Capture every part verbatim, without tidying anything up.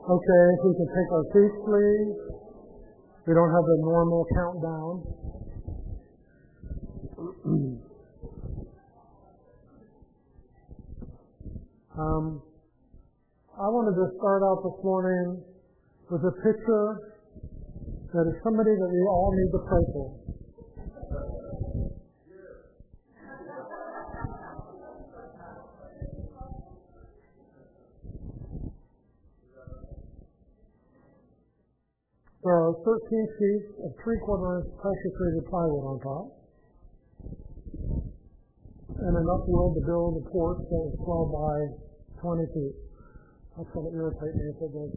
Okay, if we can take our seats, please. We don't have the normal countdown. um, I wanted to start out this morning with a picture that is somebody that we all need to pray for. There are thirteen sheets of three-quarter inch pressure-treated plywood on top, and enough wood to build a porch that was twelve by twenty feet. That's going to irritate me if it goes.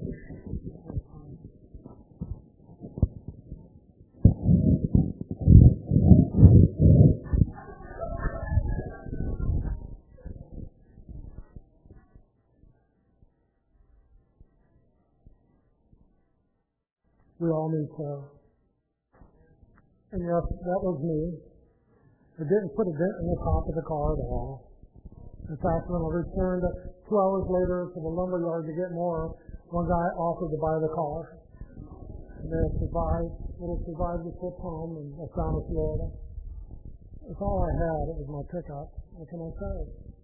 We all need prayer. And yes, that was me. It didn't put a dent in the top of the car at all. In fact, when I returned two hours later to the lumber yard to get more, one guy offered to buy the car. And they survived, it had survived the trip home and I found it Florida. It's all I had. It was my pickup. What can I say?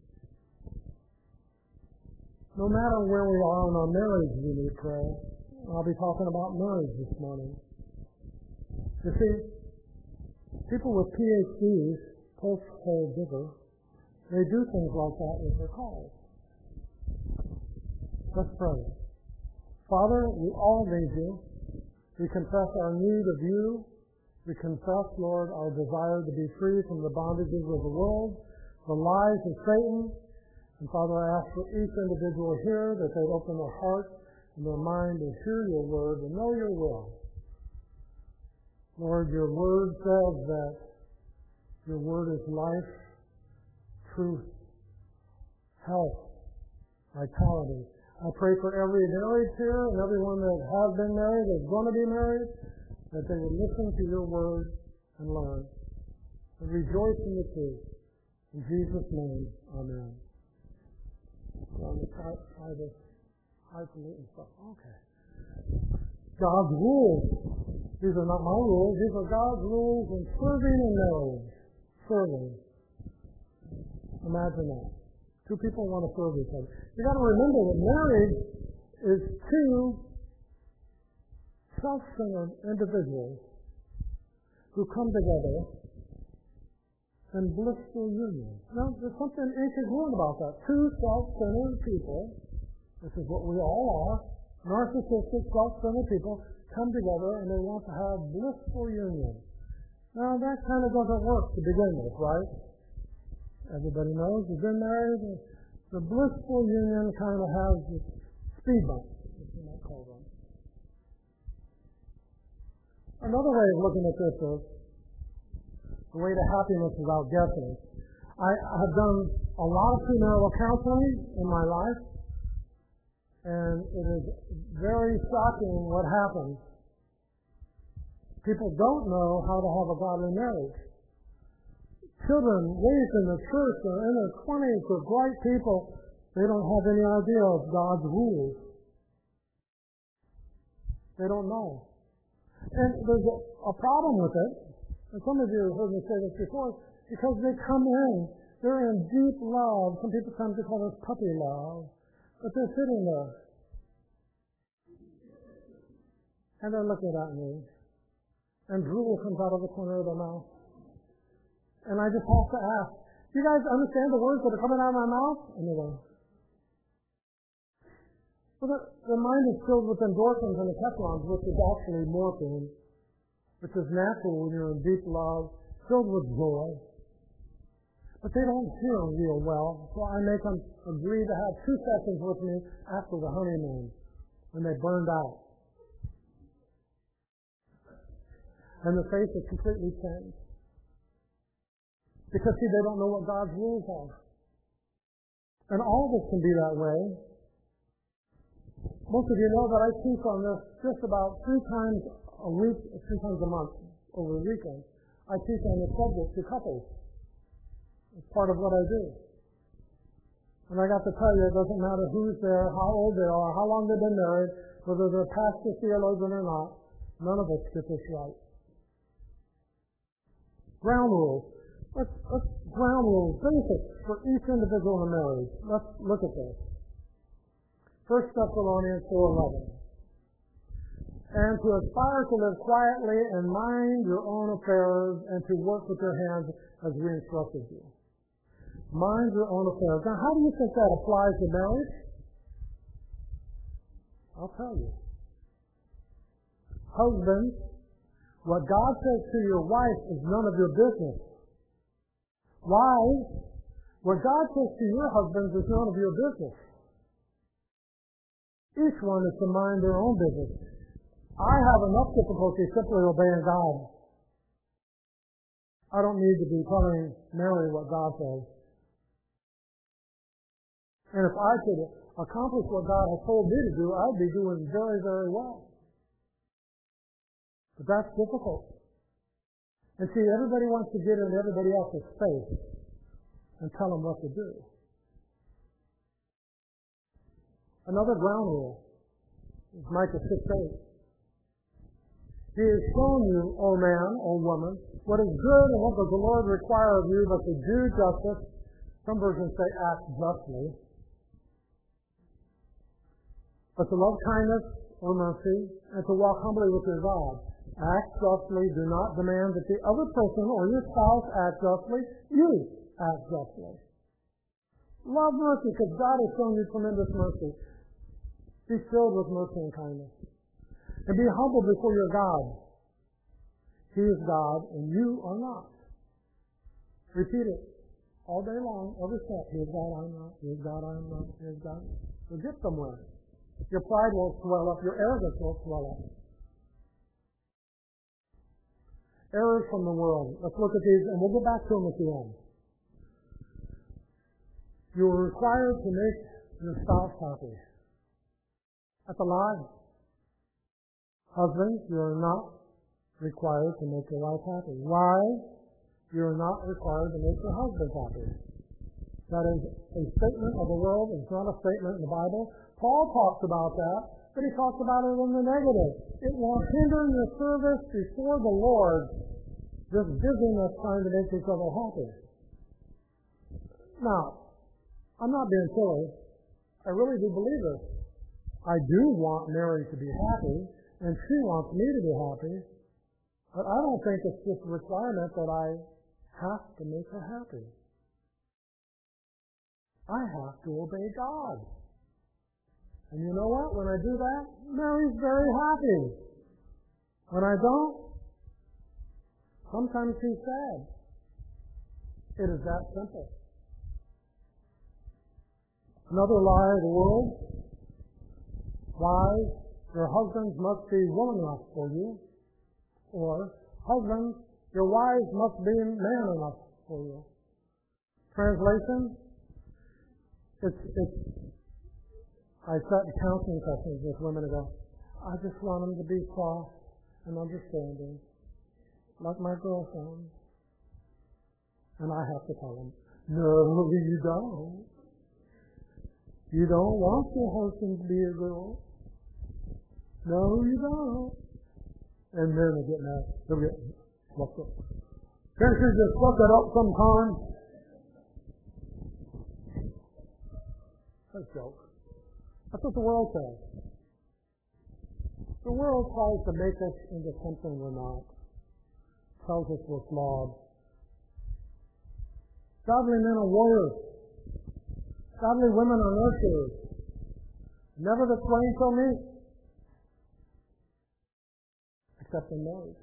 No matter where we are in our marriage, we need prayer. I'll be talking about marriage this morning. You see, people with P H Ds, pulse hole digger, they do things like that with their cars. Let's pray. Father, we all need you. We confess our need of you. We confess, Lord, our desire to be free from the bondages of the world, the lies of Satan. And Father, I ask for each individual here that they'd open their heart and their mind to hear your word and know your will. Lord, your word says that your word is life, truth, health, vitality. I pray for every married here and everyone that has been married, that's going to be married, that they would listen to your word and learn and rejoice in the truth. In Jesus' name, amen. So I'm going to try, try this. Highfalutin stuff. Okay. God's rules. These are not my rules. These are God's rules in serving and marriage. Serving. Imagine that. Two people want to serve each other. You got to remember that marriage is two self-centered individuals who come together in blissful union. Now, there's something incongruent about that. Two self-centered people, this is what we all are, narcissistic, self-centered people come together and they want to have blissful union. Now, that kind of doesn't work to begin with, right? Everybody knows who's been married. The blissful union kind of has this speed bump, as you might call them. Another way of looking at this is the way to happiness without guessing. I have done a lot of premarital counseling in my life. And it is very shocking what happens. People don't know how to have a godly marriage. Children raised in the church or in their twenties are bright people. They don't have any idea of God's rules. They don't know. And there's a, a problem with it. And some of you have heard me say this before. Because they come in, they're in deep love. Some people come to call this puppy love. But they're sitting there. And they're looking at me. And drool comes out of the corner of their mouth. And I just have to ask, do you guys understand the words that are coming out of my mouth? And they go. Well, the, the mind is filled with endorphins and epinephrines, which is actually morphine, which is natural when you're in deep love, filled with joy. But they don't hear real well, so I make them agree to have two sessions with me after the honeymoon, when they burned out. And the face is completely changed. Because, see, they don't know what God's rules are. And all of us can be that way. Most of you know that I teach on this just about three times a week, three times a month over the weekend. I teach on this subject to couples. It's part of what I do. And I got to tell you, it doesn't matter who's there, how old they are, how long they've been married, whether they're a pastor, theologian or not, none of us get this right. Ground rules. Let's, let's ground rules, basics for each individual in a marriage. Let's look at this. First Thessalonians four eleven. And to aspire to live quietly and mind your own affairs and to work with your hands as we instructed you. Mind your own affairs. Now, how do you think that applies to marriage? I'll tell you. Husbands, what God says to your wife is none of your business. Wives, what God says to your husbands is none of your business. Each one is to mind their own business. I have enough difficulty simply obeying God. I don't need to be telling Mary what God says. And if I could accomplish what God has told me to do, I'd be doing very, very well. But that's difficult. And see, everybody wants to get in everybody else's face and tell them what to do. Another ground rule is Micah six eight. He has shown you, O man, O woman, what is good and what does the Lord require of you but to do justice. Some versions say act justly. But to love kindness or mercy and to walk humbly with your God. Act justly. Do not demand that the other person or your spouse act justly. You act justly. Love mercy because God has shown you tremendous mercy. Be filled with mercy and kindness. And be humble before your God. He is God and you are not. Repeat it all day long, every step. He is God, I am not. He is God, I am not. He is God. You'll get somewhere. Your pride won't swell up. Your arrogance won't swell up. Errors from the world. Let's look at these, and we'll go back to them at the end. You are required to make your spouse happy. That's a lie. Husbands, you are not required to make your wife happy. Wives, you are not required to make your husband happy. That is a statement of the world. It's not a statement in the Bible. Paul talks about that, but he talks about it in the negative. It will hinder your service before the Lord, just busyness trying to make each other happy. Now, I'm not being silly. I really do believe this. I do want Mary to be happy, and she wants me to be happy, but I don't think it's just a requirement that I have to make her happy. I have to obey God. And you know what? When I do that, Mary's very happy. When I don't, sometimes she's sad. It is that simple. Another lie of the world. Wives, your husbands must be woman enough for you. Or, husbands, your wives must be man enough for you. Translation, it's, it's, I sat in counseling sessions with women ago. I just want them to be soft and understanding, like my girlfriend. And I have to tell them, no, you don't. You don't want your husband to be a girl. No, you don't. And then they get mad. They'll get fucked up. Can't you just fuck it up sometime? That's a joke. That's what the world says. The world tries to make us into something we're not. Tells us we're flawed. Godly men are warriors. Godly women are nurturers. Never the twain shall meet. Except in marriage.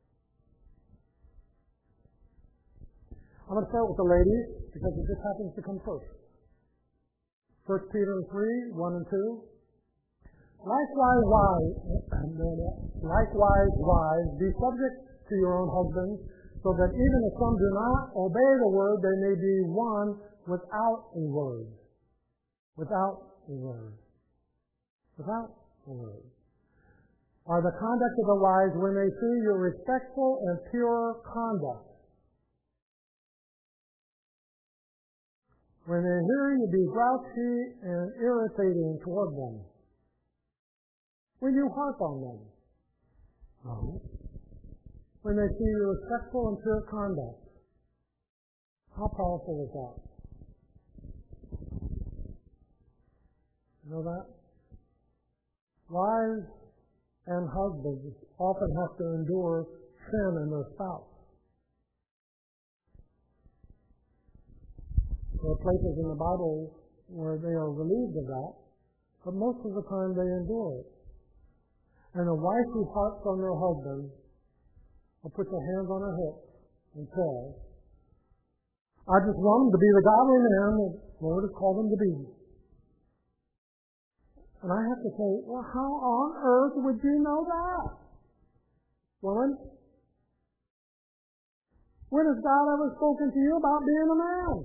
I'm going to start with the ladies because it just happens to come first. First Peter three, one and two. Likewise, wives, likewise, wives, be subject to your own husbands, so that even if some do not obey the word, they may be won without a word. Without a word. Without a word. Are the conduct of the wives when they see your respectful and pure conduct. When they hear you, be grouchy and irritating toward them. When you harp on them. No. When they see your respectful and pure conduct. How powerful is that? You know that? Wives and husbands often have to endure sin in their spouse. There are places in the Bible where they are relieved of that, but most of the time they endure it. And a wife who harps on their husband will put their hands on her hips and say, I just want him to be the godly man that the Lord has called him to be. And I have to say, well, how on earth would you know that? Woman, when has God ever spoken to you about being a man?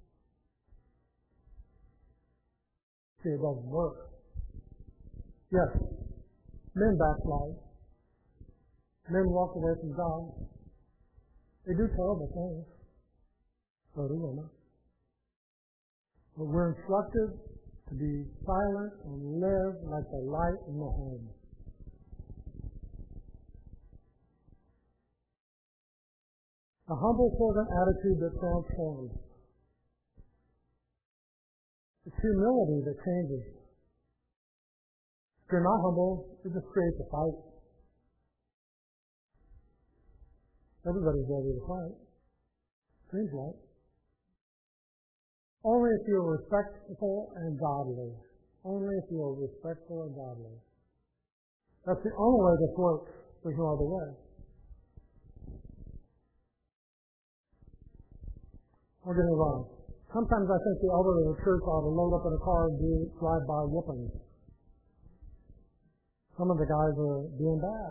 See, it doesn't work. Yes, men backslide. Men walk away from God. They do terrible things. So do women. But we're instructed to be silent and live like the light in the home. A humble servant attitude that transforms. It's humility that changes. If you're not humble, it just creates a fight. Everybody's ready to fight. Seems like. Only if you're respectful and godly. Only if you're respectful and godly. That's the only way this works. There's no other way. We're going to run. Sometimes I think the elder of the church ought to load up in a car and do drive-by whoopings. Some of the guys are doing bad.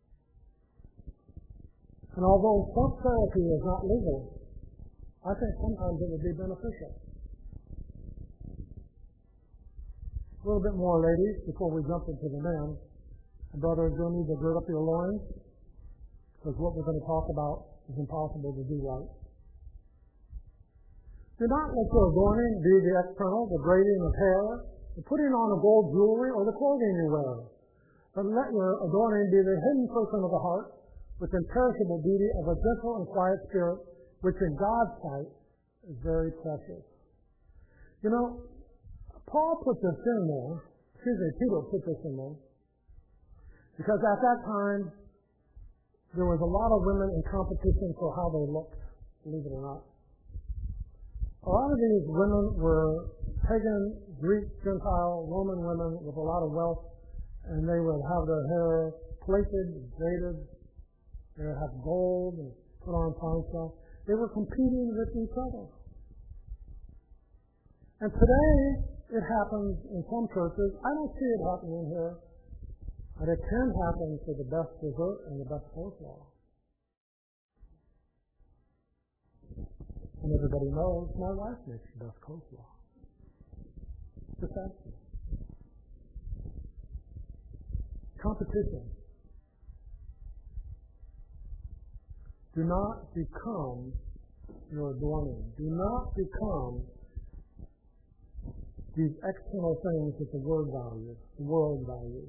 And although self therapy is not legal, I think sometimes it would be beneficial. A little bit more, ladies, before we jump into the men. And brothers, you'll need to gird up your loins, because what we're going to talk about is impossible to do right. Do not let your adorning be the external, the braiding of hair, the putting on of gold jewelry, or the clothing you wear. But let your adorning be the hidden person of the heart, with imperishable beauty of a gentle and quiet spirit, which in God's sight is very precious. You know, Paul put this in there, excuse me, Peter put this in there, because at that time, there was a lot of women in competition for how they looked, believe it or not. A lot of these women were pagan, Greek, Gentile, Roman women with a lot of wealth, and they would have their hair plaited, braided, they would have gold and put on fine stuff. They were competing with each other. And today, it happens in some churches. I don't see it happening here, but it can happen for the best dessert and the best coleslaw. And everybody knows my wife makes the best coleslaw. Just ask me. Competition. Do not become your adorning. Do not become these external things that the word values, the world values.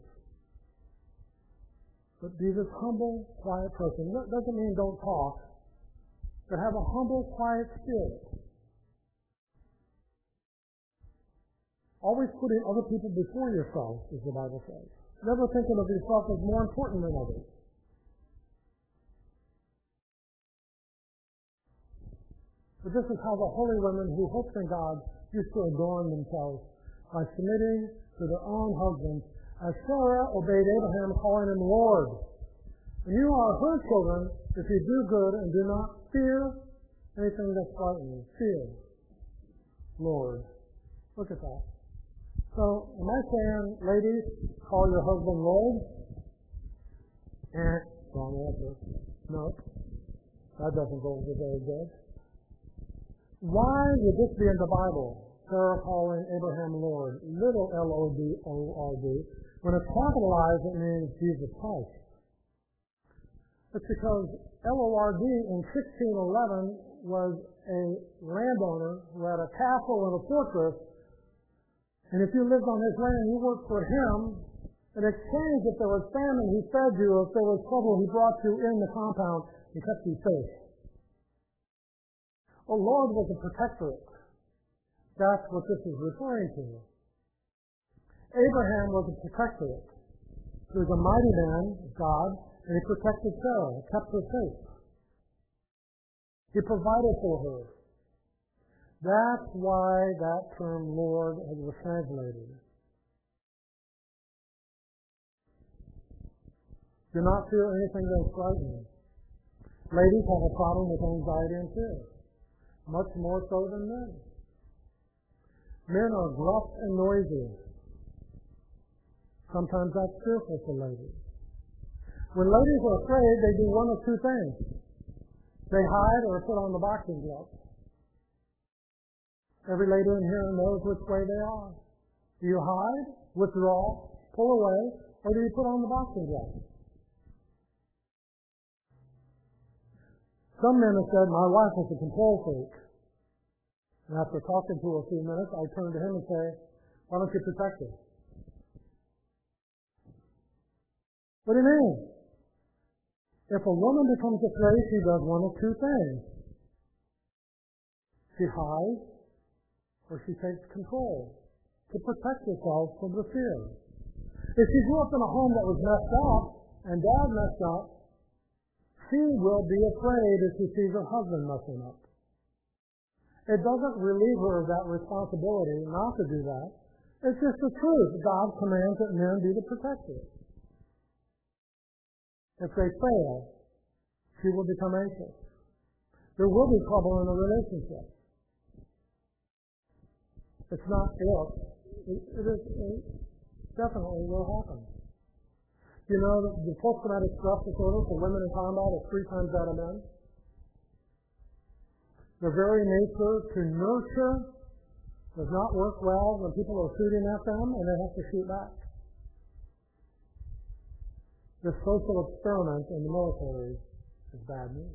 But be this humble, quiet person. That doesn't mean don't talk, but have a humble, quiet spirit. Always putting other people before yourself, as the Bible says. Never thinking of yourself as more important than others. But this is how the holy women who hoped in God used to adorn themselves, by submitting to their own husbands, as Sarah obeyed Abraham, calling him Lord. And you are her children if you do good and do not fear anything that's frightening. Fear. Lord. Look at that. So, am I saying, ladies, call your husband Lord? Eh, wrong answer. No. That doesn't go over very good. Why would this be in the Bible? Sarah calling Abraham Lord, little L O D O R D. When it's capitalized, it means Jesus Christ. It's because L O R D in sixteen eleven was a landowner who had a castle and a fortress, and if you lived on his land, you worked for him. In exchange, if there was famine, he fed you. If there was trouble, he brought you in the compound and kept you safe. The Lord was a protectorate. That's what this is referring to. Abraham was a protectorate. He was a mighty man, God, and he protected Sarah, kept her safe. He provided for her. That's why that term Lord was translated. Do not feel anything that's frightening. Ladies have a problem with anxiety and fear, much more so than men. Men are gruff and noisy. Sometimes that's fearful for ladies. When ladies are afraid, they do one of two things. They hide or put on the boxing gloves. Every lady in here knows which way they are. Do you hide, withdraw, pull away, or do you put on the boxing gloves? Some men have said, my wife is a control freak. And after talking to her a few minutes, I turn to him and say, why don't you protect her? What do you mean? If a woman becomes afraid, she does one of two things. She hides or she takes control to protect herself from the fear. If she grew up in a home that was messed up and dad messed up, she will be afraid if she sees her husband messing up. It doesn't relieve her of that responsibility not to do that. It's just the truth. God commands that men be the protectors. If they fail, she will become anxious. There will be trouble in the relationship. It's not if. It, it, is, it definitely will happen. You know that the post-traumatic stress disorder for women in combat is three times that of men. The very nature to nurture does not work well when people are shooting at them and they have to shoot back. This social experiment in the military is bad news.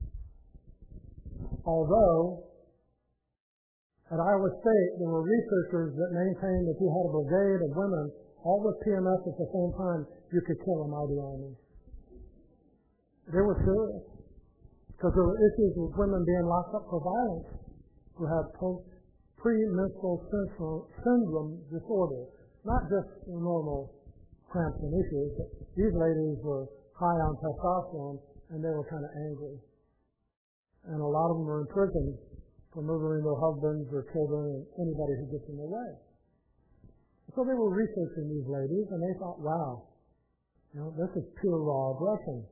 Although, at Iowa State, there were researchers that maintained that if you had a brigade of women, all with P M S at the same time, you could kill a mighty army. They were serious. Because there were issues with women being locked up for violence who had post premenstrual syndrome disorder. Not just normal cramps and issues, but these ladies were high on testosterone and they were kind of angry. And a lot of them were in prison for murdering their husbands or children and anybody who gets in their way. So they were researching these ladies, and they thought, wow, you know, this is pure raw aggression.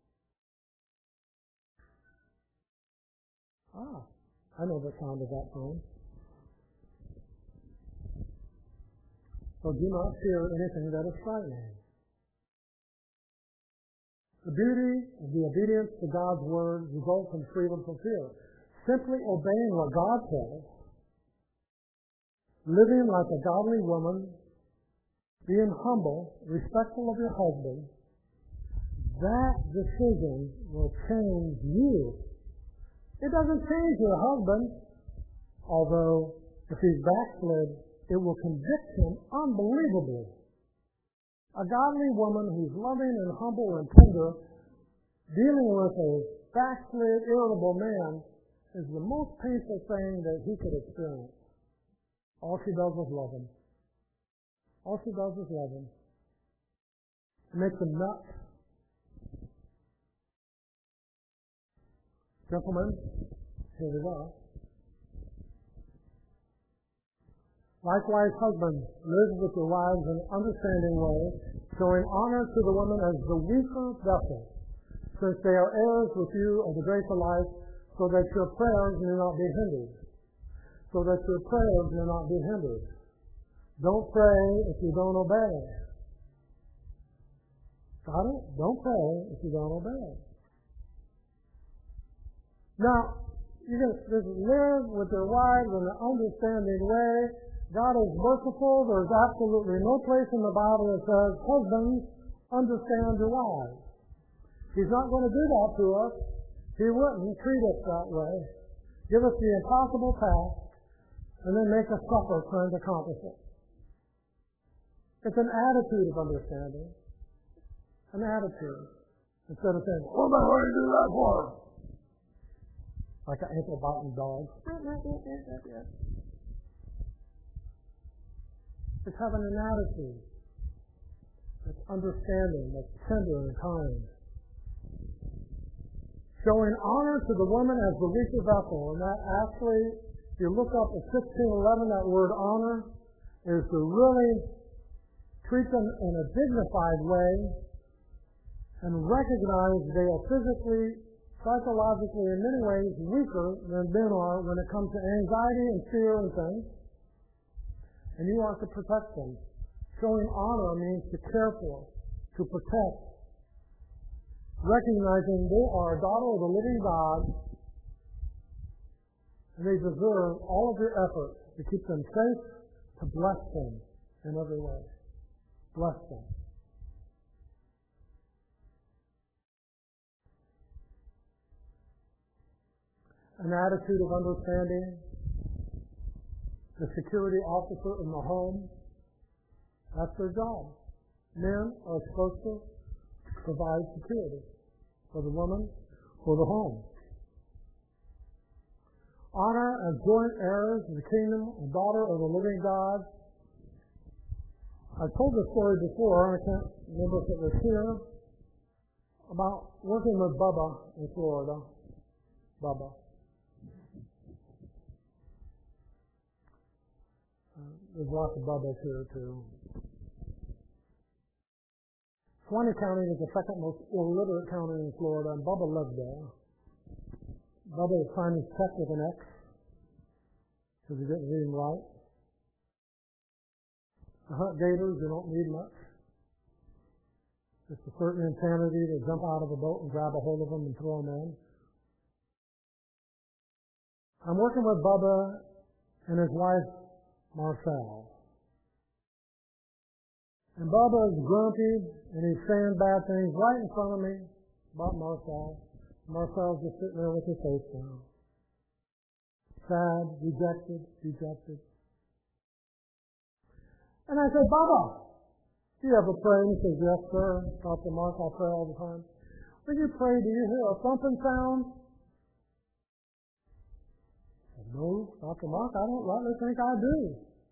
Ah, I know the sound of that phone. So do not fear anything that is frightening. The beauty of the obedience to God's word results in freedom from fear. Simply obeying what God says, living like a godly woman, being humble, respectful of your husband, that decision will change you. It doesn't change your husband, although if he's backslid, it will convict him unbelievably. A godly woman who's loving and humble and tender, dealing with a backslid, irritable man, is the most painful thing that he could experience. All she does is love him. All she does is love him. It makes him nuts. Gentlemen, here we go. Likewise, husbands, live with your wives in an understanding way, showing honor to the woman as the weaker vessel, since they are heirs with you of the grace of life, so that your prayers may not be hindered. So that your prayers may not be hindered. Don't pray if you don't obey. Got it? Don't pray if you don't obey. Now, you can just live with your wives in an understanding way. God is merciful. There's absolutely no place in the Bible that says, husbands, understand your wives. He's not going to do that to us. He wouldn't treat us that way. Give us the impossible task and then make us suffer trying to accomplish it. It's an attitude of understanding. An attitude. Instead of saying, what am I going to do that for? Like an ankle-biting dog. It's having an attitude that's understanding, that's tender and kind. Showing honor to the woman as the weaker vessel. And that actually, if you look up at sixteen eleven, that word honor is to really treat them in a dignified way and recognize they are physically, psychologically, in many ways weaker than men are when it comes to anxiety and fear and things. And you are to protect them. Showing honor means to care for, to protect. Recognizing they are a daughter of the living God and they deserve all of your efforts to keep them safe, to bless them in every way. Bless them. An attitude of understanding. The security officer in the home, that's their job. Men are supposed to provide security for the woman, for the home. Honor as joint heirs of the kingdom, a daughter of the living God. I've told this story before, and I can't remember if it was here, about working with Bubba in Florida. Bubba. Uh, there's lots of Bubbas here, too. Suwannee County is the second most illiterate county in Florida, and Bubba lived there. Bubba was signing his check with an X because he didn't read and write. To hunt gators, you don't need much. Just a certain insanity to jump out of a boat and grab a hold of them and throw them in. I'm working with Bubba and his wife, Marcel. And Bubba is grumpy, and he's saying bad things right in front of me about Marcel. Marcel's just sitting there with his face down. Sad, rejected, rejected. And I said, Bubba, do you ever pray? And he says, yes, sir. Doctor Mark, I pray all the time. When you pray, do you hear a thumping sound? I said, no, Doctor Mark, I don't rightly think I do.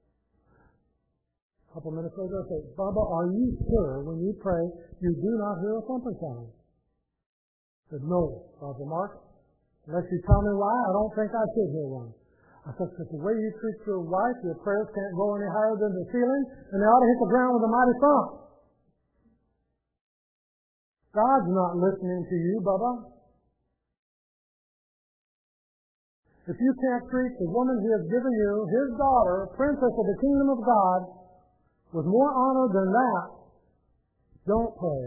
A couple minutes later, I said, Bubba, are you sure when you pray you do not hear a thumping sound? I said, no, Doctor Mark. Unless you tell me why, I don't think I should hear one. I said, because the way you treat your wife, your prayers can't go any higher than the ceiling, and they ought to hit the ground with a mighty thump. God's not listening to you, Bubba. If you can't treat the woman He has given you, His daughter, princess of the kingdom of God, with more honor than that, don't pray.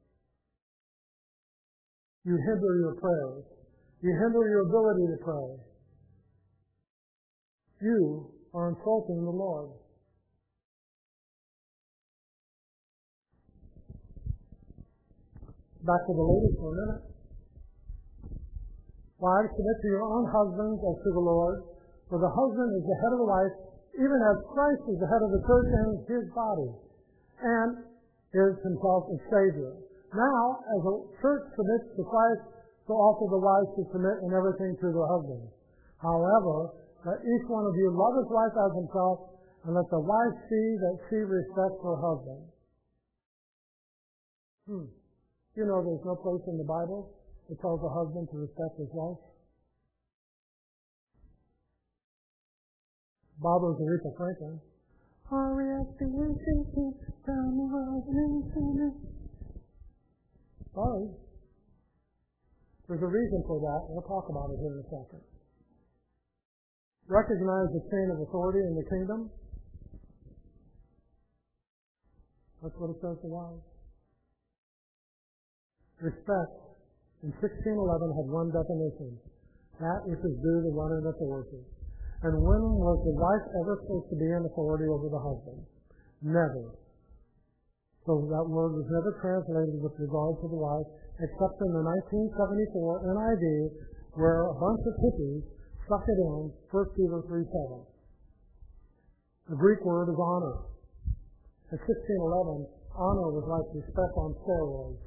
You hinder your prayers. You hinder your ability to pray. You are insulting the Lord. Back to the ladies for a minute. Wives, submit to your own husbands as to the Lord, for the husband is the head of the wife, even as Christ is the head of the church and His body, and is Himself a Savior. Now, as the church submits to Christ, so also the wives should submit in everything to their husbands. However, let each one of you love his wife as himself, and let the wife see that she respects her husband. Hmm. You know there's no place in the Bible that tells a husband to respect his wife. Bob was Aretha Franklin. R E S P E C T, tell me what it is. Sorry. There's a reason for that. We'll talk about it here in a second. Recognize the chain of authority in the kingdom. That's what it says to wives. Respect in sixteen eleven had one definition. That which is due to one in authority. And when was the wife ever supposed to be in authority over the husband? Never. So that word was never translated with regard to the wife, except in the nineteen seventy-four N I V, where a bunch of hippies stuck it in, First Peter three seven. The Greek word is honor. In sixteen eleven, honor was like respect on steroids.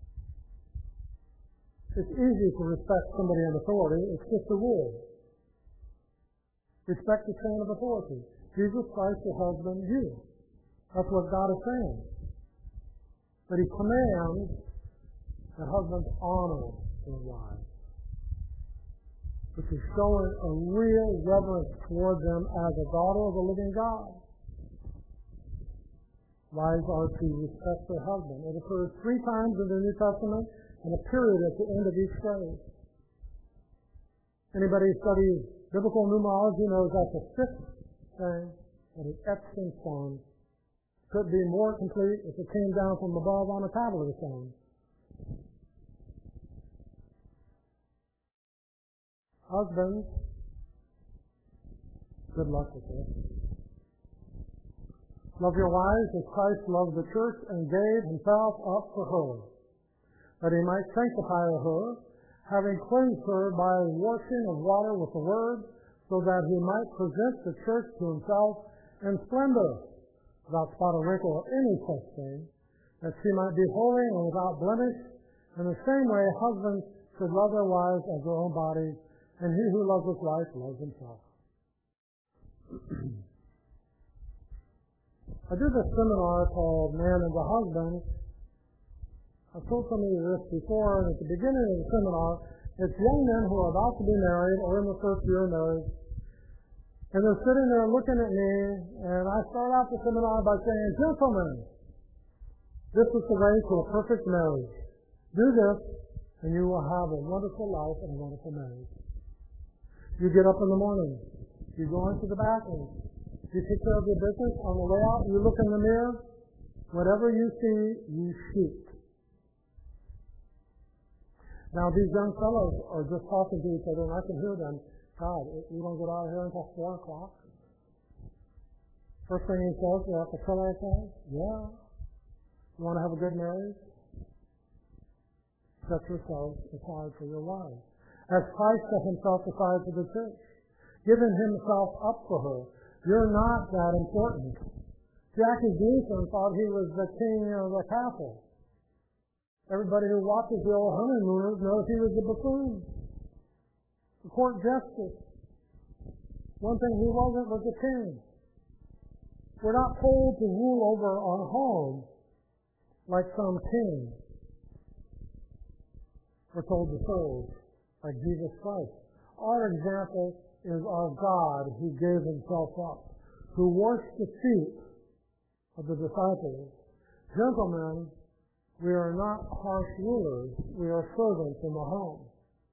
It's easy to respect somebody in authority. It's just a rule. Respect the chain of authority. Jesus Christ, your husband, you. That's what God is saying. But he commands that husbands honor their wives, which is showing a real reverence toward them as a daughter of the living God. Wives are to respect their husband. It occurs three times in the New Testament and a period at the end of each phrase. Anybody who studies biblical numerology knows that's the fifth thing that is etched in stone. Could be more complete if it came down from above on a tablet of stone. Husbands, good luck with this. Love your wives as Christ loved the church and gave himself up for her, that he might sanctify her, having cleansed her by washing of water with the word, so that he might present the church to himself in splendor, without spot or wrinkle or any such thing, that she might be holy and without blemish. In the same way, husbands should love their wives as their own bodies, and he who loves his wife loves himself. I did a seminar called Man and the Husband. I've told some of you this before, and at the beginning of the seminar, it's young men who are about to be married or in the first year of marriage, and they're sitting there looking at me, and I start out the seminar by saying, gentlemen, this is the way to a perfect marriage. Do this, and you will have a wonderful life and a wonderful marriage. You get up in the morning. You go into the bathroom. You take care of your business. On the way out, you look in the mirror. Whatever you see, you shoot. Now, these young fellows are just talking to each other, and I can hear them. God, we don't get out of here until four o'clock. First thing he says, we have to kill ourselves. Yeah. You want to have a good marriage? Set yourself aside for your wife. As Christ set himself aside for the church, giving himself up for her. You're not that important. Jackie Gleason thought he was the king of the castle. Everybody who watches the old honeymooners knows he was the buffoon, the court justice. One thing he wasn't was the king. We're not told to rule over our home like some king. We're told to serve like Jesus Christ. Our example is our God who gave himself up, who washed the feet of the disciples. Gentlemen, we are not harsh rulers. We are servants in the home.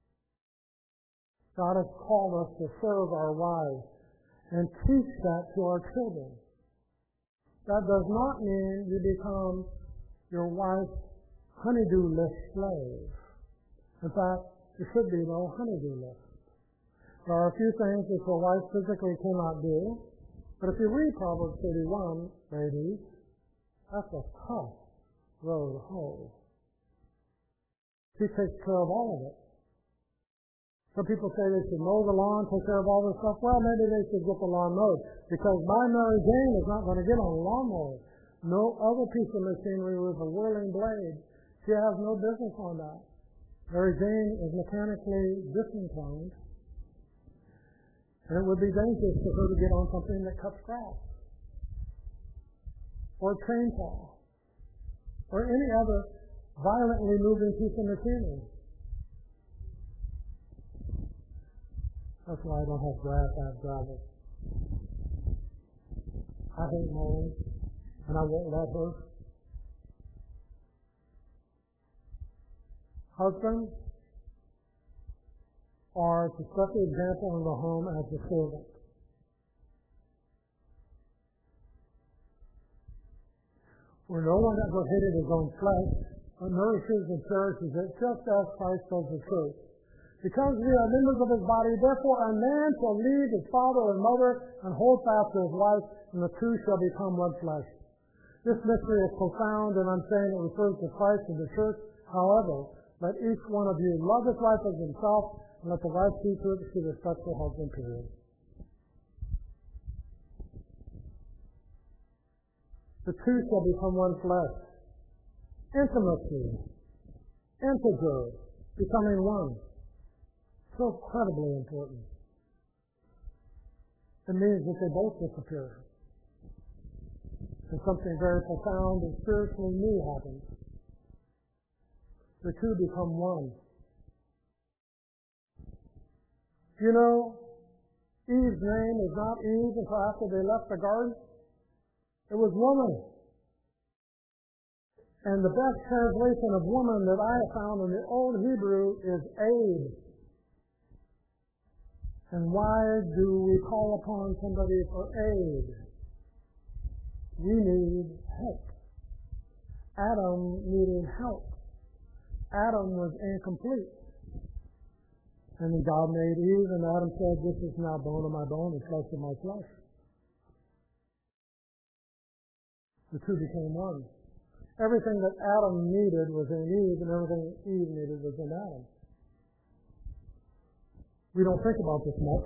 God has called us to serve our wives and teach that to our children. That does not mean you become your wife's honeydew list slave. In fact, there should be no honeydew list. There are a few things that your wife physically cannot do, but if you read Proverbs thirty-one, ladies, that's a tough road to hoe. She takes care of all of it. Some people say they should mow the lawn, take care of all this stuff. Well, maybe they should get the lawn mowed, because my Mary Jane is not going to get on a lawnmower. No other piece of machinery with a whirling blade. She has no business on that. Mary Jane is mechanically disinclined. And it would be dangerous for her to get on something that cuts grass, or a chainsaw, or any other violently moving piece of machinery. That's why I don't have grass, I have gravel. I hate mowing, and I won't let her. Husbands are to set the example in the home as a servant. We're no one that will hate his own flesh, but nourishes and cherishes it, just as Christ does the church. Because we are members of his body, therefore a man shall leave his father and mother and hold fast to his wife, and the two shall become one flesh. This mystery is profound, and I'm saying it refers to Christ and the church. However, let each one of you love his wife as himself, and let the wife see to it she respects her husband, period. The two shall become one flesh. Intimacy. Integer. Becoming one. So incredibly important. It means that they both disappear. And something very profound and spiritually new happens. The two become one. You know, Eve's name is not Eve until after they left the garden. It was woman. And the best translation of woman that I have found in the Old Hebrew is aid. And why do we call upon somebody for aid? We need help. Adam needed help. Adam was incomplete. And then God made Eve, and Adam said, this is now bone of my bone and flesh of my flesh. The two became one. Everything that Adam needed was in Eve, and everything Eve needed was in Adam. We don't think about this much.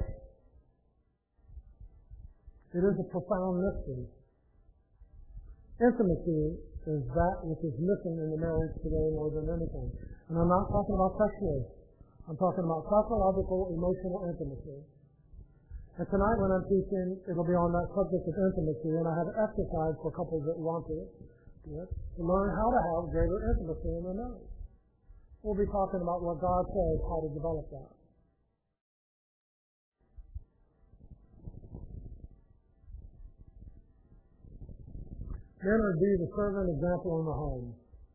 It is a profound mystery. Intimacy is that which is missing in the marriage today more than anything. And I'm not talking about sexual. I'm talking about psychological, emotional intimacy. And tonight when I'm teaching, it'll be on that subject of intimacy, and I have an exercise for couples that want to do it, to learn how to have greater intimacy in their marriage. We'll be talking about what God says, how to develop that. Men are to be the servant example in the home.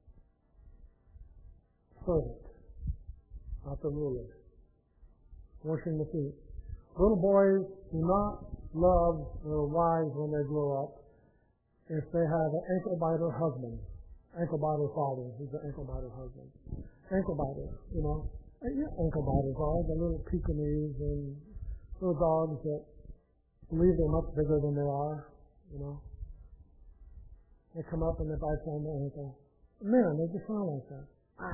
Servant, not the ruler. Washing the feet. Little boys do not love their wives when they grow up if they have an ankle biter husband. Ankle biter father. He's an ankle biter husband. Ankle biter, you know. And yeah, ankle biters are the little Pekingese and little dogs that believe they're much bigger than they are, you know. They come up and they bite on the ankle. Man, they just sound like that.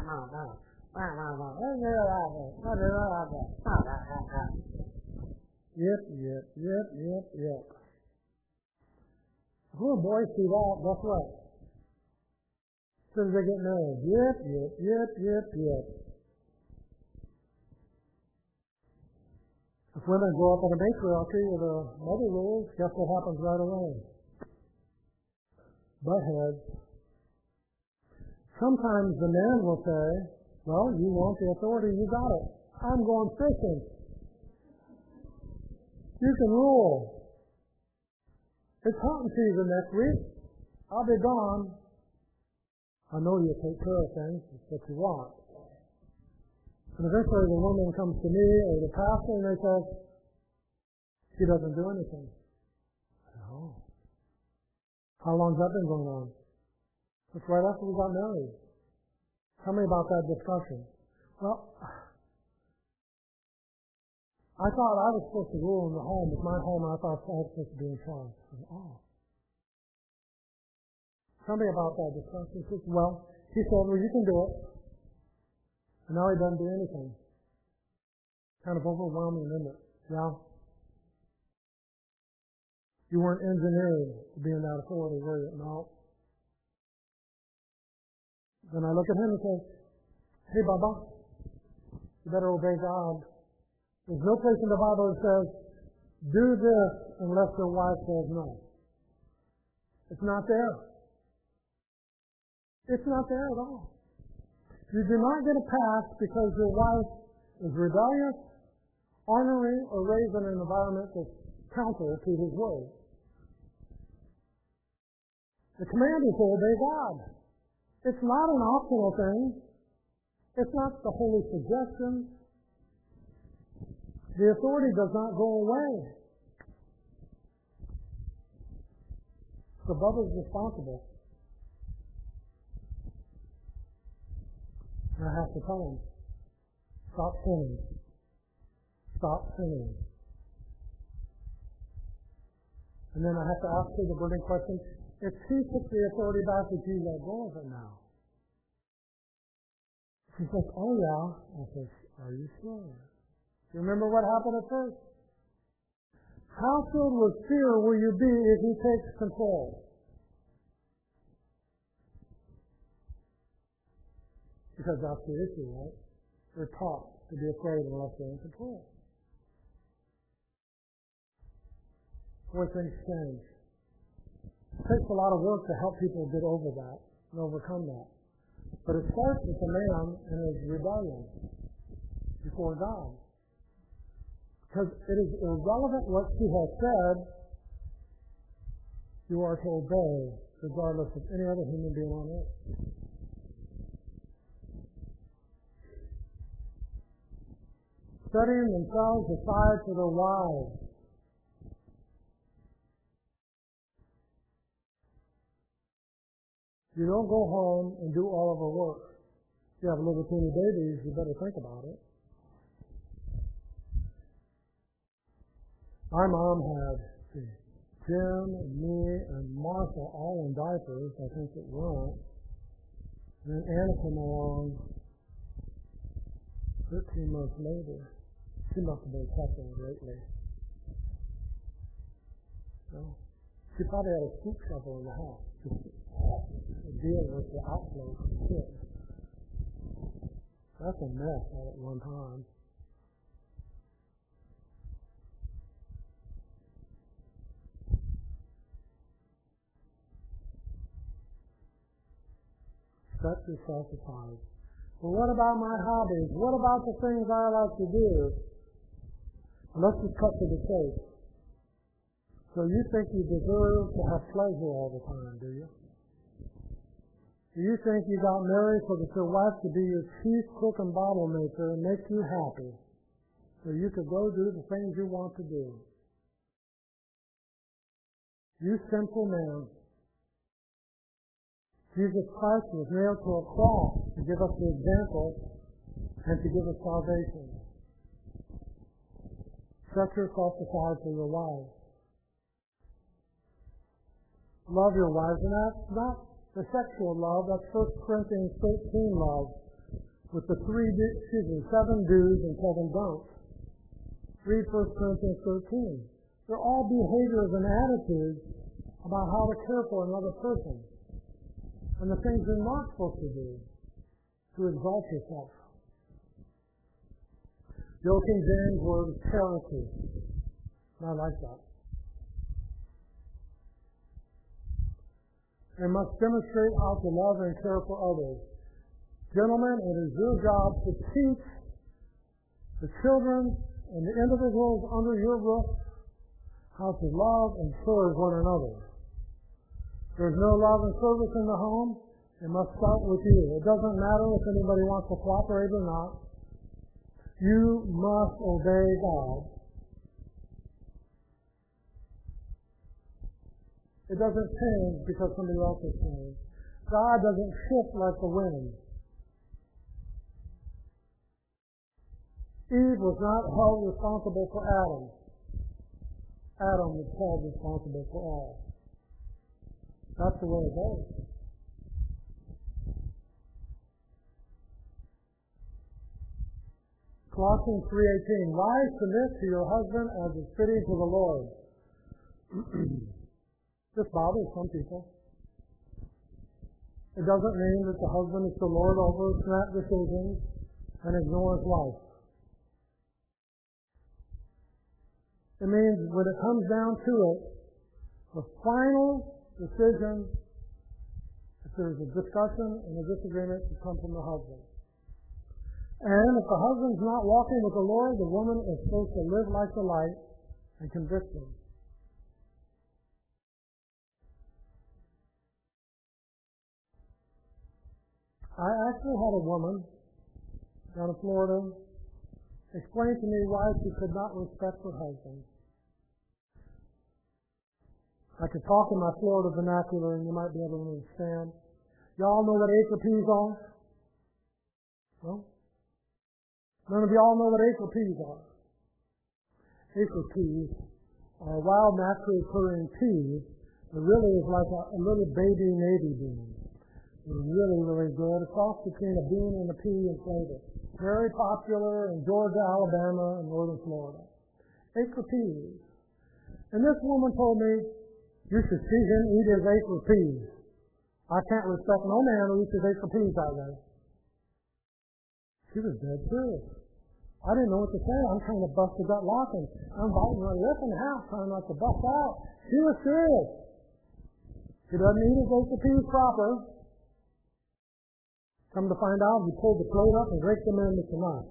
Yep, yep, yep, yep, yep. If little boys see that, guess what? As soon as they get married, yep, yep, yep, yep, yep. If women grow up in a matriarchy with a mother rules, guess what happens right away? Butt heads. Sometimes the man will say, well, you want the authority, you got it. I'm going fishing. You can rule. It's hunting season next week. I'll be gone. I know you take care of things. It's what you want. And eventually the woman comes to me or the pastor and they say, she doesn't do anything. No. How long's that been going on? It's right after we got married. Tell me about that discussion. Well, I thought I was supposed to rule in the home. It's my home, and I thought I was supposed to be in charge. I said, oh. Tell me about that discussion. He said, well, he said, well, you can do it. And now he doesn't do anything. Kind of overwhelming, isn't it? Yeah. You weren't engineered to be in that authority, were you? No. Then I look at him and say, hey, Baba, you better obey God. There's no place in the Bible that says, do this unless your wife says no. It's not there. It's not there at all. You do not get a pass because your wife is rebellious, ornery, or raised in an environment that's counter to his word. The command is to obey God. It's not an optional thing. It's not the holy suggestion. The authority does not go away. The Bubba's responsible. And I have to tell him, stop sinning. Stop sinning. And then I have to ask her the burning question, If she took the authority back, would you let go of it now? She says, oh yeah. I says, are you sure? You remember what happened at first? How filled with fear will you be if he takes control? Because that's the issue, right? They're taught to be afraid unless they're in control. Boy, things change. It takes a lot of work to help people get over that and overcome that. But it starts with a man and his rebellion before God. Because it is irrelevant what she has said, you are to obey regardless of any other human being on earth. Setting themselves aside for their wives. You don't go home and do all of her work. If you have little teeny babies, you better think about it. My mom had see, Jim and me and Martha all in diapers, I think it was. And then Anna came along thirteen months later. She must have been suffering greatly. So, she probably had a scoop shovel in the house to deal with the outflow from the kids. That's a mess all at one time. Set yourself aside. Well, what about my hobbies? What about the things I like to do? Let's just cut to the chase. So you think you deserve to have pleasure all the time, do you? Do you think you got married so that your wife could be your chief cook and bottle maker and make you happy so you could go do the things you want to do? You sinful man. Jesus Christ was nailed to a cross to give us the example and to give us salvation. Set yourself aside for your wives. Love your wives, and that's not the sexual love, that's First Corinthians thirteen love, with the three, excuse me, seven do's and seven don'ts. Read First Corinthians thirteen. They're all behaviors and attitudes about how to care for another person. And the things you're not supposed to do to exalt yourself. The old King James word is charity. And I like that. They must demonstrate how to love and care for others. Gentlemen, it is your job to teach the children and the individuals under your roof how to love and serve one another. There's no love and service in the home. It must start with you. It doesn't matter if anybody wants to cooperate or not. You must obey God. It doesn't change because somebody else has changed. God doesn't shift like the wind. Eve was not held responsible for Adam. Adam was held responsible for all. That's the way it goes. Colossians three eighteen. Wives, submit to your husband as is fitting to the Lord. This bothers some people. It doesn't mean that the husband is to lord over snap decisions and ignore his wife. It means when it comes down to it, the final decision, if there's a discussion and a disagreement, to come from the husband. And if the husband's not walking with the Lord, the woman is supposed to live like the light and convict him. I actually had a woman down in Florida explain to me why she could not respect her husband. I could talk in my Florida vernacular and you might be able to understand. Y'all know what acre peas are? Well, none of y'all know what acre peas are. Acre peas are wild naturally occurring peas It really is like a, a little baby navy bean. It's really, really good. A cross between a bean and a pea in flavor. Very popular in Georgia, Alabama, and northern Florida. Acre peas. And this woman told me, you should see him eat his acre peas. I can't respect no man who eats his acre peas that way. She was dead serious. I didn't know what to say. I'm trying to bust her gut laughing. I'm biting my lip in half, trying not to bust out. She was serious. He doesn't eat his acre peas proper. Come to find out, he pulled the plate up and raked them in with the knife.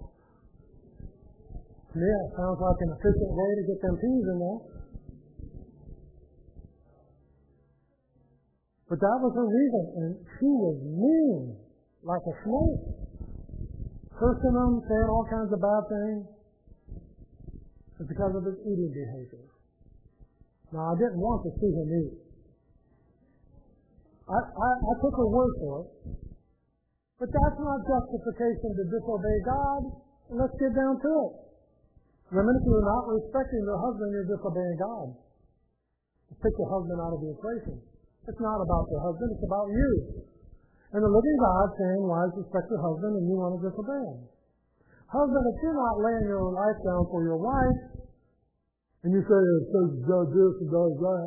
To me, it sounds like an efficient way to get them peas in there. But that was her reason, and she was mean, like a snake. Cursing them, saying all kinds of bad things. It's because of his eating behavior. Now, I didn't want to see him eat. I, I, I took her word for it. But that's not justification to disobey God. Let's get down to it. Women, if you're not respecting your husband, you're disobeying God. Take your husband out of the equation. It's not about your husband, it's about you. And the living God saying, wives, respect your husband, and you want to disobey him. Husband, if you're not laying your life down for your wife, and you say, it says does this and does that,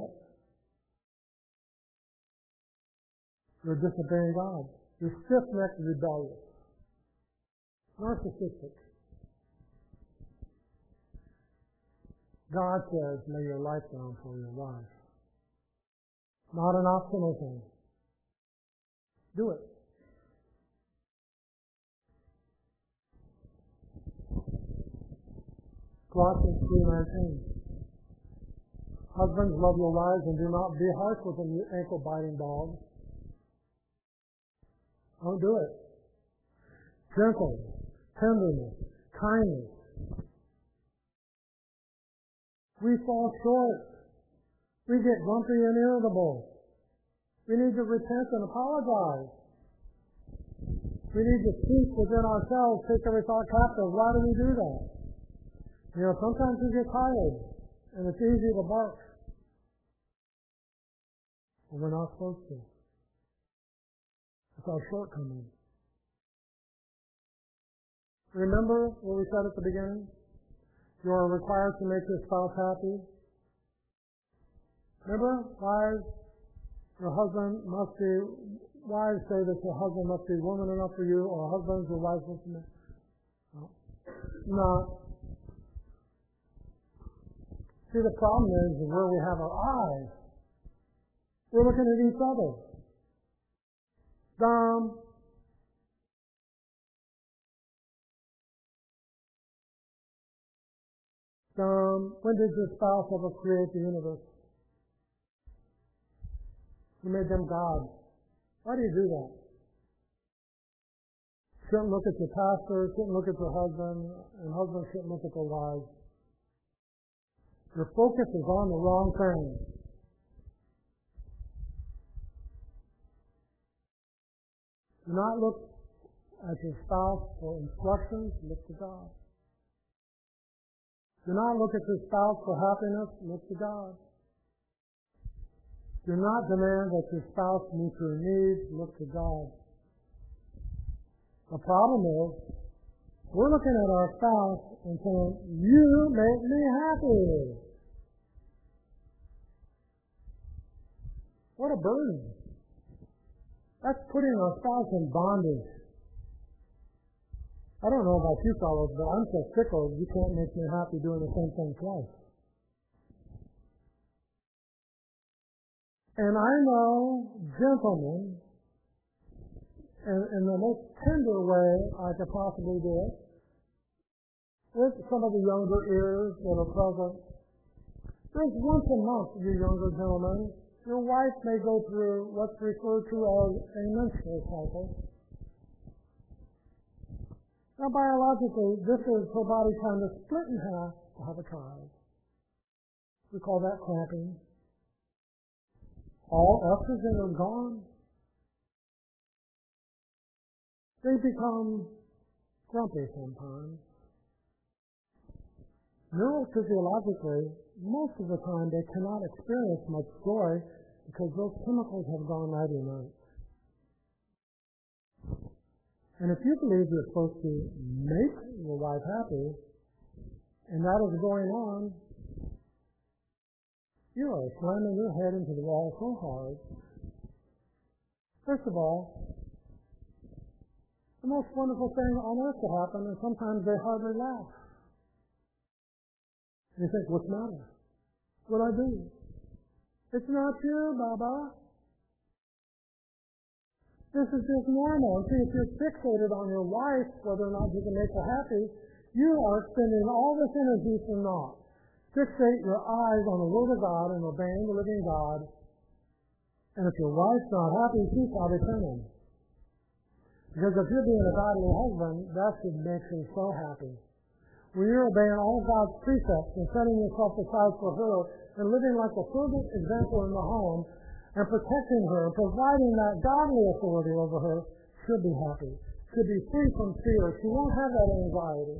you're disobeying God. You're stiff-necked, rebellious, narcissistic. God says, lay your life down for your wife. Not an optional thing. Do it. Colossians three nineteen. Husbands, love your wives and do not be harsh with them, you ankle-biting dogs. Don't do it. Gentleness, tenderness, kindness. We fall short. We get grumpy and irritable. We need to repent and apologize. We need to speak within ourselves, take every thought captive. Why do we do that? You know, sometimes we get tired, and it's easy to bark. But we're not supposed to. It's our shortcoming. Remember what we said at the beginning? You are required to make your spouse happy. Remember, wives, your husband must be, wives say that your husband must be woman enough for you, or husbands or wives must be. No. No. See, the problem is where we have our eyes. We're looking at each other. Dumb. Dumb. When did your spouse ever create the universe? You made them God. Why do you do that? Shouldn't look at your pastor, shouldn't look at your husband, and husbands shouldn't look at their wives. Your focus is on the wrong thing. Do not look at your spouse for instructions, look to God. Do not look at your spouse for happiness, look to God. Do not demand that your spouse meet your needs, look to God. The problem is, we're looking at our spouse and saying, you make me happy. What a burden. That's putting our spouse in bondage. I don't know about you fellows, but I'm so fickle, you can't make me happy doing the same thing twice. And I know gentlemen, in, in the most tender way I could possibly do it, with some of the younger ears that are present. There's once a month, you younger gentlemen, your wife may go through what's referred to as a menstrual cycle. Now, biologically, this is her body trying to split in half to have a child. We call that cramping. All estrogen are gone. They become grumpy sometimes. Neurophysiologically, most of the time they cannot experience much joy because those chemicals have gone nighty-night. And if you believe you're supposed to make your wife happy, and that is going on, you are slamming your head into the wall so hard. First of all, the most wonderful thing on earth to happen, and sometimes they hardly laugh. And you think, what's the matter? What I do? It's not you, Baba. This is just normal. See, if you're fixated on your wife, whether or not you can make her happy, you are spending all this energy for naught. Fixate your eyes on the Word of God and obeying the living God. And if your wife's not happy, she's probably sinning. Because if you're being a godly husband, that should make her so happy. When you're obeying all God's precepts and setting yourself aside for her and living like a servant example in the home and protecting her and providing that godly authority over her, she'll be happy. She'll be free from fear. She won't have that anxiety.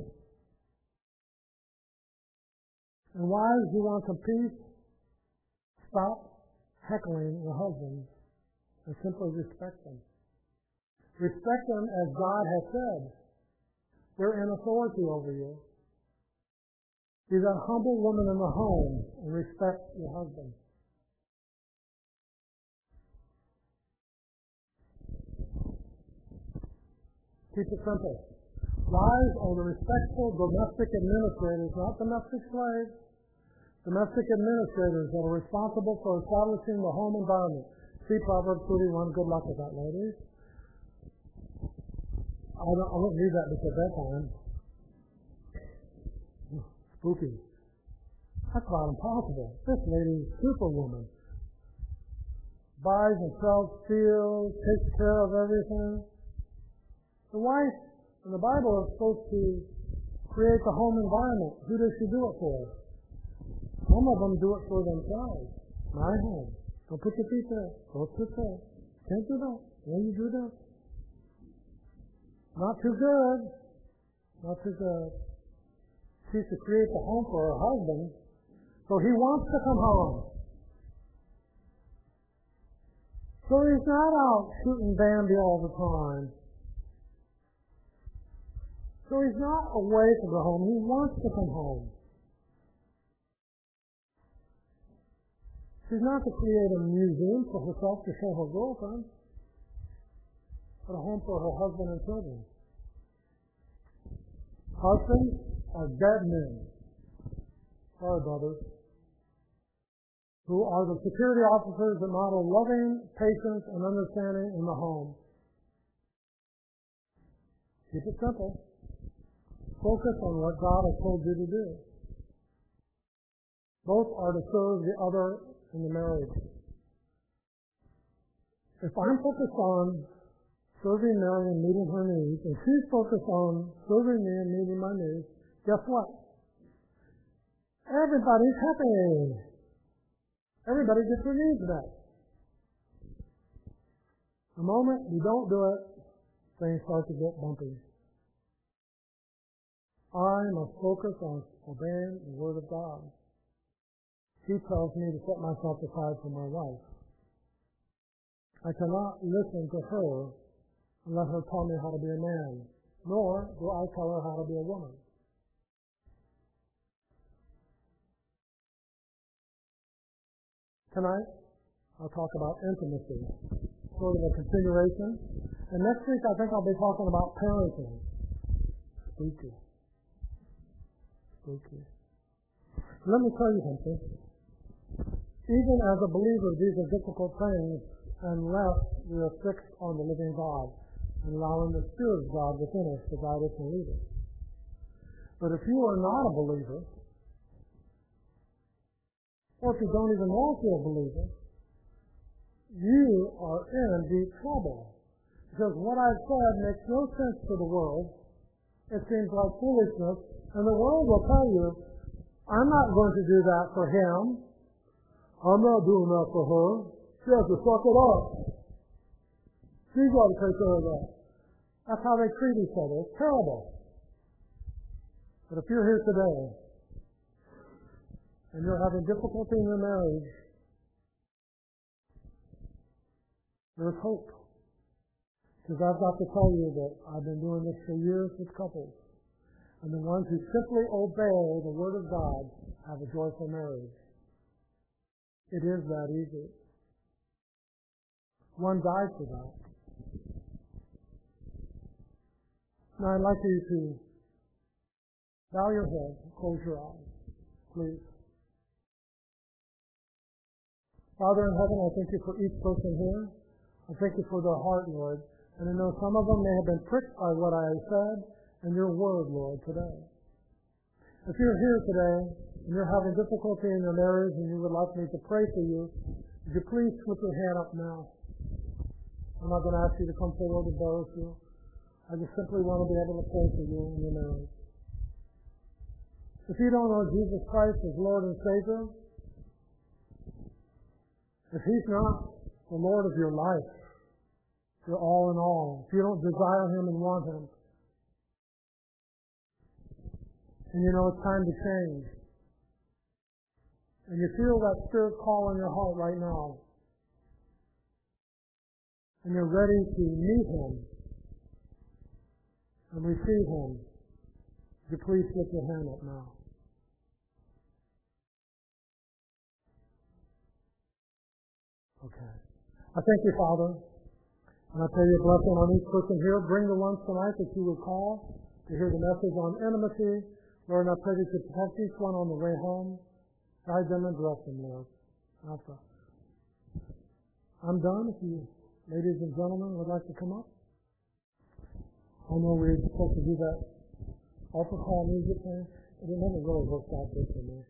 And wives, you want some peace? Stop heckling your husbands and simply respect them. Respect them as God has said. They're in authority over you. Be that humble woman in the home and respect your husband. Keep it simple. Wives are the respectful domestic administrators, not domestic slaves. Domestic administrators that are responsible for establishing the home environment. See Proverbs thirty-one. Good luck with that, ladies. I, don't, I won't read that before bedtime. Spooky. That's about impossible. This lady is superwoman. Buys and sells steel, takes care of everything. The wife in the Bible is supposed to create the home environment. Who does she do it for? Some of them do it for themselves. My home. Don't put your feet there. Don't sit there. Can't do that. When you do that. Not too good. Not too good. She's to create the home for her husband, so he wants to come home. So he's not out shooting Bambi all the time. So he's not away from the home. He wants to come home. She's not to create a museum for herself to show her girlfriend, but a home for her husband and children. Husbands are dead men. Sorry, brothers. Who are the security officers that model loving, patience, and understanding in the home. Keep it simple. Focus on what God has told you to do. Both are to serve the other in the marriage. If I'm focused on serving Mary and meeting her needs, and she's focused on serving me and meeting my needs, guess what? Everybody's happy. Everybody gets their needs met. The moment you don't do it, things start to get bumpy. I must focus on obeying the Word of God. He tells me to set myself aside for my wife. I cannot listen to her and let her tell me how to be a man, nor do I tell her how to be a woman. Tonight, I'll talk about intimacy, sort of a continuation. And next week, I think I'll be talking about parenting. Spooky. Spooky. Let me tell you something. Even as a believer, these are difficult things unless we are fixed on the living God and allowing the Spirit of God within us to guide us and lead us. But if you are not a believer, or if you don't even know if you're a believer, you are in deep trouble. Because what I've said makes no sense to the world. It seems like foolishness. And the world will tell you, I'm not going to do that for him. I'm not doing that for her. She has to suck it up. She's got to take care of that. That's how they treat each other. It's terrible. But if you're here today, and you're having difficulty in your marriage, There's hope. Because I've got to tell you that I've been doing this for years with couples. And the ones who simply obey the Word of God have a joyful marriage. It is that easy. One died for that. Now I'd like you to bow your head, close your eyes, please. Father in heaven, I thank you for each person here. I thank you for their heart, Lord. And I know some of them may have been pricked by what I said and your word, Lord, today. If you're here today and you're having difficulty in your marriage and you would like me to pray for you, would you please slip your hand up now? I'm not going to ask you to come forward and embarrass you. I just simply want to be able to pray for you in your marriage. If you don't know Jesus Christ as Lord and Savior, if He's not the Lord of your life, your all in all, if you don't desire Him and want Him, and you know it's time to change, and you feel that Spirit call in your heart right now, and you're ready to meet Him and receive Him, would you please lift your hand up now? Okay. I thank you, Father, and I pray your blessing on each person here. Bring the ones tonight that you would call to hear the message on intimacy. Lord, and I pray that you protect each one on the way home. Guide them and bless them, Lord. After. I'm done. If you, ladies and gentlemen, would like to come up. I know we're supposed to do that altar call music thing. It never really worked out good for me.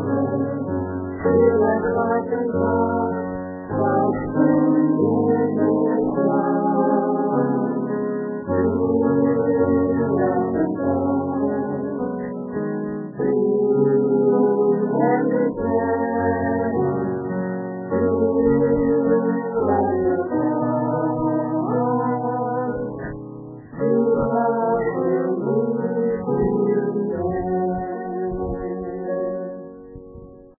Thank you.